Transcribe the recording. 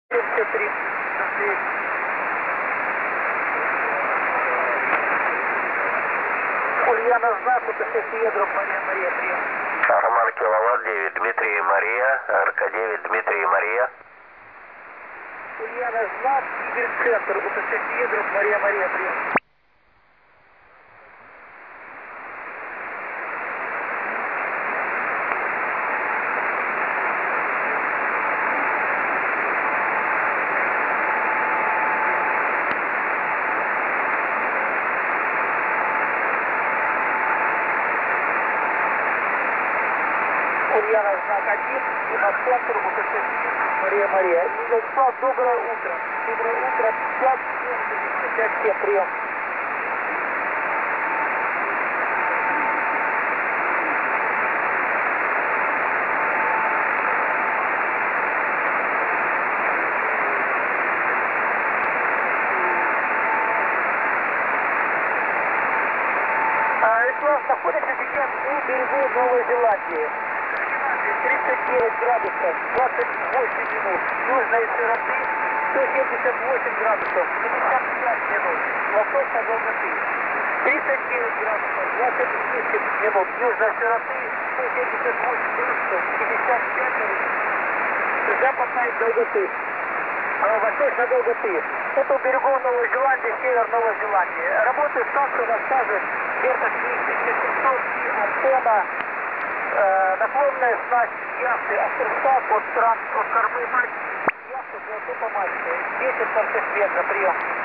73. Ульяна знак, УТС Ядроп, Мария, прием. Роман Киловатт 9, Дмитрий и Мария, РК-9, Дмитрий и Мария. Ульяна знак, Игорь центр, УТС Ядроп, Мария, прием. Ульяна знак 1, и на центр УТС Мария. Вячеслав, доброе утро. Доброе утро. 5-7, прием. Вячеслав, находится сейчас у берегу Новой Зеландии. 39 градусов, 28 минут. Южной широты 178 градусов, 55 минут. Восточной долготы 39 градусов, 28 минут. Южной широты 178 градусов, 55 минут. Западной долготы. Восточной долготы. Это у берегов Новой Зеландии, север Новой Зеландии. Работает станция на стаже вертости 1700 и антенна. Наклонная снасть яхты Астерстат от кормы мать яхты Золотой Помальской. 10 торцев ветра, прием.